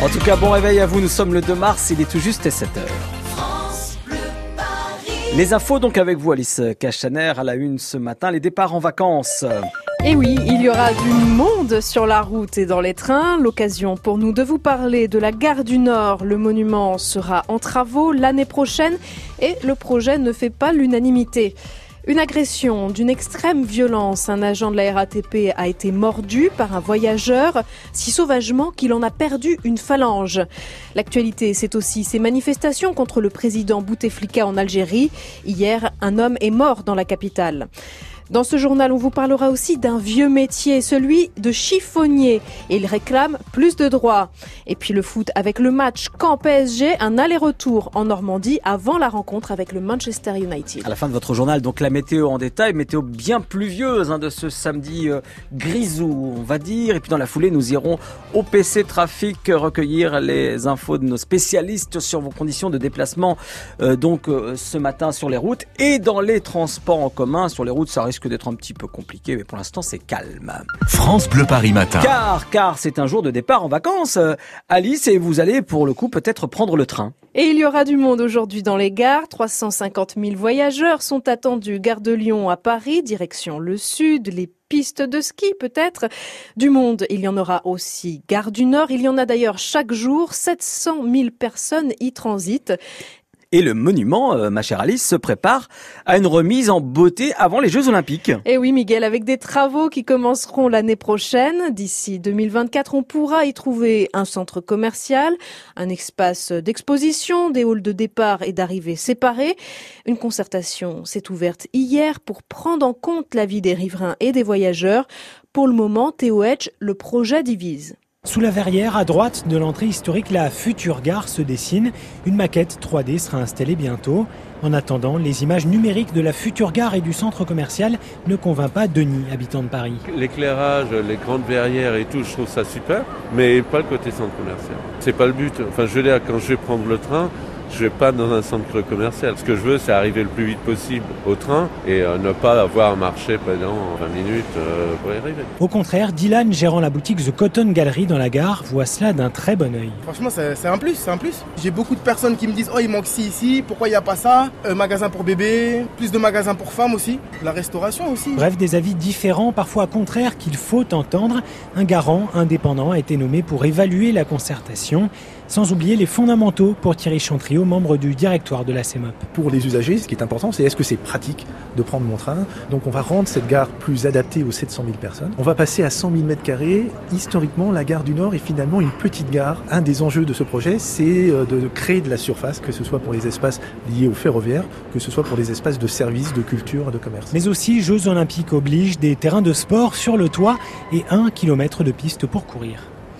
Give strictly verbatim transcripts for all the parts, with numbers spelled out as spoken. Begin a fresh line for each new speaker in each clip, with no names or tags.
En tout cas, bon réveil à vous, nous sommes le deux mars, il est tout juste sept heures. Les infos donc avec vous Alice Castaner à la une ce matin, les départs en vacances.
Et oui, il y aura du monde sur la route et dans les trains. L'occasion pour nous de vous parler de la gare du Nord. Le monument sera en travaux l'année prochaine et le projet ne fait pas l'unanimité. Une agression d'une extrême violence. Un agent de la R A T P a été mordu par un voyageur, si sauvagement qu'il en a perdu une phalange. L'actualité, c'est aussi ces manifestations contre le président Bouteflika en Algérie. Hier, un homme est mort dans la capitale. Dans ce journal, on vous parlera aussi d'un vieux métier, celui de chiffonnier. Et il réclame plus de droits. Et puis le foot avec le match Caen-P S G, un aller-retour en Normandie avant la rencontre avec le Manchester United.
À la fin de votre journal, donc la météo en détail, météo bien pluvieuse hein, de ce samedi euh, grisou, on va dire. Et puis dans la foulée, nous irons au P C Trafic recueillir les infos de nos spécialistes sur vos conditions de déplacement euh, donc euh, ce matin sur les routes et dans les transports en commun. Sur les routes, ça risque d'être un petit peu compliqué, mais pour l'instant c'est calme.
France Bleu Paris Matin.
Car, car c'est un jour de départ en vacances, euh, Alice, et vous allez pour le coup peut-être prendre le train.
Et il y aura du monde aujourd'hui dans les gares. trois cent cinquante mille voyageurs sont attendus. Gare de Lyon à Paris, direction le sud, les pistes de ski peut-être. Du monde, il y en aura aussi. Gare du Nord, il y en a d'ailleurs chaque jour. sept cent mille personnes y transitent.
Et le monument, euh, ma chère Alice, se prépare à une remise en beauté avant les Jeux Olympiques.
Et oui, Miguel, avec des travaux qui commenceront l'année prochaine. D'ici deux mille vingt-quatre, on pourra y trouver un centre commercial, un espace d'exposition, des halls de départ et d'arrivée séparés. Une concertation s'est ouverte hier pour prendre en compte la vie des riverains et des voyageurs. Pour le moment, Théo Hedge, le projet divise.
Sous la verrière, à droite de l'entrée historique, la future gare se dessine. Une maquette trois D sera installée bientôt. En attendant, les images numériques de la future gare et du centre commercial ne convainc pas Denis, habitant de Paris.
L'éclairage, les grandes verrières et tout, je trouve ça super, mais pas le côté centre commercial. C'est pas le but. Enfin, je veux dire, quand je vais prendre le train, je vais pas dans un centre commercial. Ce que je veux, c'est arriver le plus vite possible au train et euh, ne pas avoir à marcher pendant vingt minutes euh, pour y arriver.
Au contraire, Dylan, gérant la boutique The Cotton Gallery dans la gare, voit cela d'un très bon œil.
Franchement, c'est, c'est un plus, c'est un plus. J'ai beaucoup de personnes qui me disent « Oh, il manque ci, ici, pourquoi il n'y a pas ça ?» euh, Magasin pour bébés, plus de magasins pour femmes aussi, la restauration aussi.
Bref, des avis différents, parfois contraires, qu'il faut entendre. Un garant indépendant a été nommé pour évaluer la concertation. Sans oublier les fondamentaux pour Thierry Chantriot, membre du directoire de la C E M O P.
Pour les usagers, ce qui est important, c'est est-ce que c'est pratique de prendre mon train. Donc on va rendre cette gare plus adaptée aux sept cent mille personnes. On va passer à cent mille mètres carrés. Historiquement, la gare du Nord est finalement une petite gare. Un des enjeux de ce projet, c'est de créer de la surface, que ce soit pour les espaces liés au ferroviaire, que ce soit pour les espaces de services, de culture, de commerce.
Mais aussi, Jeux Olympiques obligent des terrains de sport sur le toit et un kilomètre de piste pour courir.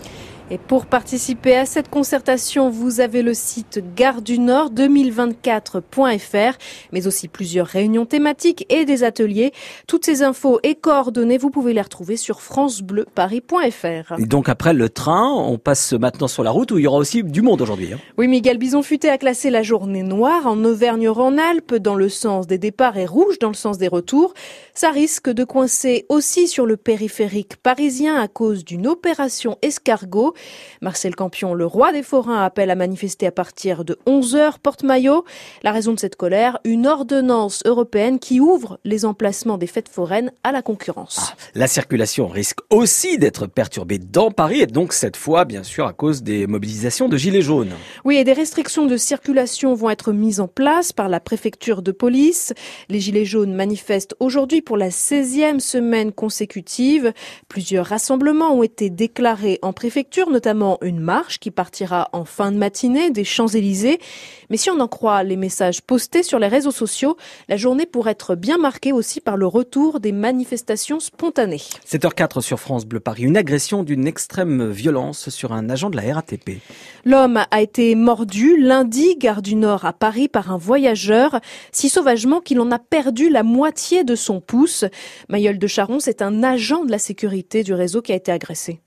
Et pour participer à cette concertation, vous avez le site gare du nord deux mille vingt-quatre point f r, mais aussi plusieurs réunions thématiques et des ateliers. Toutes ces infos et coordonnées, vous pouvez les retrouver sur francebleu paris point f r.
Et donc après le train, on passe maintenant sur la route où il y aura aussi du monde aujourd'hui. Hein.
Oui, Miguel Bison-Futé a classé la journée noire en Auvergne-Rhône-Alpes dans le sens des départs et rouge dans le sens des retours. Ça risque de coincer aussi sur le périphérique parisien à cause d'une opération escargot. Marcel Campion, le roi des forains, appelle à manifester à partir de onze heures porte-maillot. La raison de cette colère, une ordonnance européenne qui ouvre les emplacements des fêtes foraines à la concurrence.
Ah, la circulation risque aussi d'être perturbée dans Paris et donc cette fois, bien sûr, à cause des mobilisations de gilets jaunes.
Oui, et des restrictions de circulation vont être mises en place par la préfecture de police. Les gilets jaunes manifestent aujourd'hui pour la seizième semaine consécutive. Plusieurs rassemblements ont été déclarés en préfecture, notamment une marche qui partira en fin de matinée des Champs-Élysées. Mais si on en croit les messages postés sur les réseaux sociaux, la journée pourrait être bien marquée aussi par le retour des manifestations spontanées.
sept heures quatre sur France Bleu Paris, une agression d'une extrême violence sur un agent de la R A T P.
L'homme a été mordu lundi, gare du Nord à Paris, par un voyageur, si sauvagement qu'il en a perdu la moitié de son pouce. Mayol de Charon, c'est un agent de la sécurité du réseau qui a été agressé.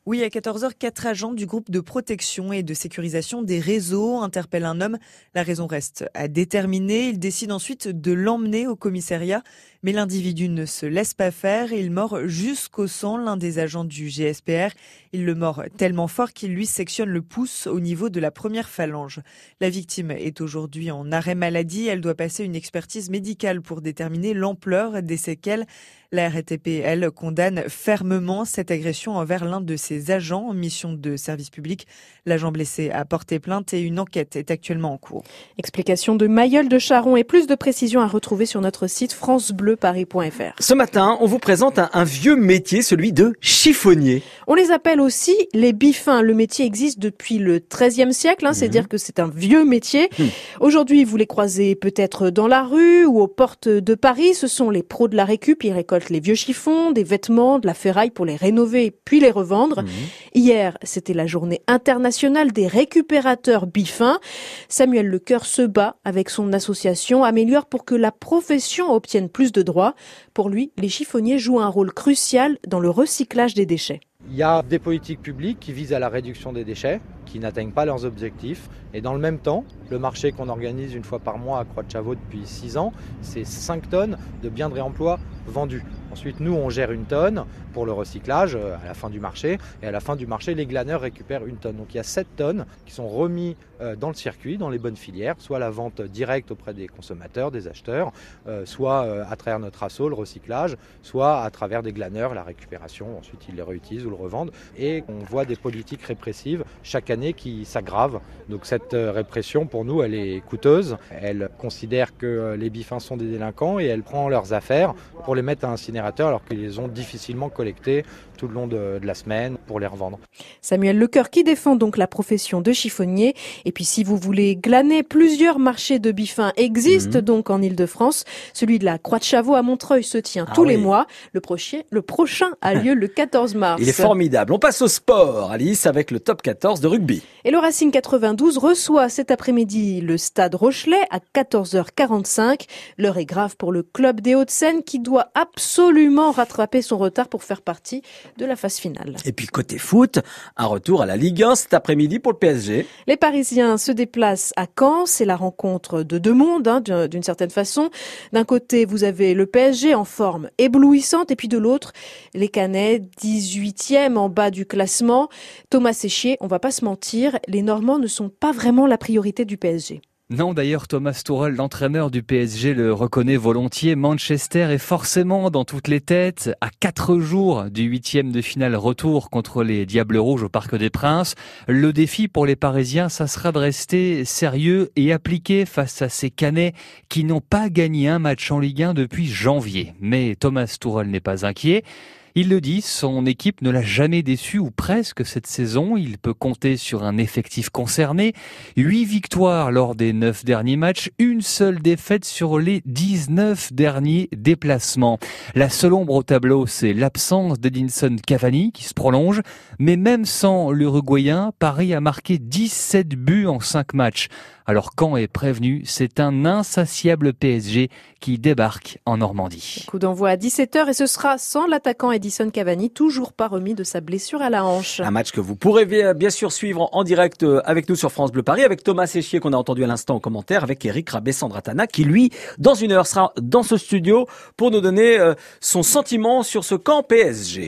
Oui, à quatorze heures, quatre agents du groupe de protection et de sécurisation des réseaux interpellent un homme. La raison reste à déterminer. Ils décident ensuite de l'emmener au commissariat. Mais l'individu ne se laisse pas faire et il mord jusqu'au sang l'un des agents du G S P R. Il le mord tellement fort qu'il lui sectionne le pouce au niveau de la première phalange. La victime est aujourd'hui en arrêt maladie. Elle doit passer une expertise médicale pour déterminer l'ampleur des séquelles. La R A T P, elle, condamne fermement cette agression envers l'un de ses agents en mission de service public. L'agent blessé a porté plainte et une enquête est actuellement en cours.
Explication de Mayol de Charon et plus de précisions à retrouver sur notre site francebleuparis point f r.
Ce matin, on vous présente un, un vieux métier, celui de chiffonnier.
On les appelle aussi les biffins. Le métier existe depuis le treizième siècle, hein, mmh. c'est dire que c'est un vieux métier. Mmh. Aujourd'hui, vous les croisez peut-être dans la rue ou aux portes de Paris. Ce sont les pros de la récup, ils récoltent les vieux chiffons, des vêtements, de la ferraille pour les rénover puis les revendre. Mmh. Hier, c'était la journée internationale des récupérateurs biffins. Samuel Lecoeur se bat avec son association Améliore pour que la profession obtienne plus de droits. Pour lui, les chiffonniers jouent un rôle crucial dans le recyclage des déchets.
Il y a des politiques publiques qui visent à la réduction des déchets, qui n'atteignent pas leurs objectifs. Et dans le même temps, le marché qu'on organise une fois par mois à Croix-de-Chavaux depuis six ans, c'est cinq tonnes de biens de réemploi vendus. Ensuite, nous, on gère une tonne pour le recyclage à la fin du marché. Et à la fin du marché, les glaneurs récupèrent une tonne. Donc il y a sept tonnes qui sont remis dans le circuit, dans les bonnes filières, soit la vente directe auprès des consommateurs, des acheteurs, soit à travers notre asso, le recyclage, soit à travers des glaneurs, la récupération. Ensuite, ils les réutilisent ou le revendent. Et on voit des politiques répressives chaque année qui s'aggravent. Donc cette répression, pour nous, elle est coûteuse. Elle considère que les biffins sont des délinquants et elle prend leurs affaires pour les mettre à incinérateur alors qu'ils les ont difficilement collectés tout le long de, de la semaine pour les revendre.
Samuel Lecoeur qui défend donc la profession de chiffonnier. Et puis si vous voulez glaner, plusieurs marchés de biffins existent mmh. donc en Ile-de-France. Celui de la Croix-de-Chavaux à Montreuil se tient ah tous oui. les mois. Le prochain, le prochain a lieu le quatorze mars.
Il est formidable. On passe au sport, Alice, avec le top quatorze de rugby.
Et le Racing quatre-vingt-douze reçoit cet après-midi le Stade Rochelet à quatorze heures quarante-cinq. L'heure est grave pour le club des Hauts-de-Seine qui doit absolument rattraper son retard pour faire partie de la phase finale.
Et puis côté foot, un retour à la Ligue un cet après-midi pour le P S G.
Les Parisiens se déplacent à Caen. C'est la rencontre de deux mondes, hein, d'une certaine façon. D'un côté, vous avez le P S G en forme éblouissante et puis de l'autre, les Canets, dix-huitième en bas du classement. Thomas Séchier, on va pas se mentir, les Normands ne sont pas vraiment la priorité du P S G.
Non, d'ailleurs, Thomas Tuchel, l'entraîneur du P S G, le reconnaît volontiers. Manchester est forcément dans toutes les têtes. À quatre jours du huitième de finale retour contre les Diables Rouges au Parc des Princes. Le défi pour les Parisiens, ça sera de rester sérieux et appliqué face à ces Canets qui n'ont pas gagné un match en Ligue un depuis janvier. Mais Thomas Tuchel n'est pas inquiet. Il le dit, son équipe ne l'a jamais déçu ou presque cette saison. Il peut compter sur un effectif concerné. Huit victoires lors des neuf derniers matchs, une seule défaite sur les dix-neuf derniers déplacements. La seule ombre au tableau, c'est l'absence d'Edinson Cavani qui se prolonge. Mais même sans l'Uruguayen, Paris a marqué dix-sept buts en cinq matchs. Alors Caen est prévenu, c'est un insatiable P S G qui débarque en Normandie.
Coup d'envoi à dix-sept heures et ce sera sans l'attaquant Edinson Cavani, toujours pas remis de sa blessure à la hanche.
Un match que vous pourrez bien sûr suivre en direct avec nous sur France Bleu Paris, avec Thomas Séchier qu'on a entendu à l'instant en commentaire, avec Eric Rabé-Sandratana qui lui, dans une heure, sera dans ce studio pour nous donner son sentiment sur ce camp P S G.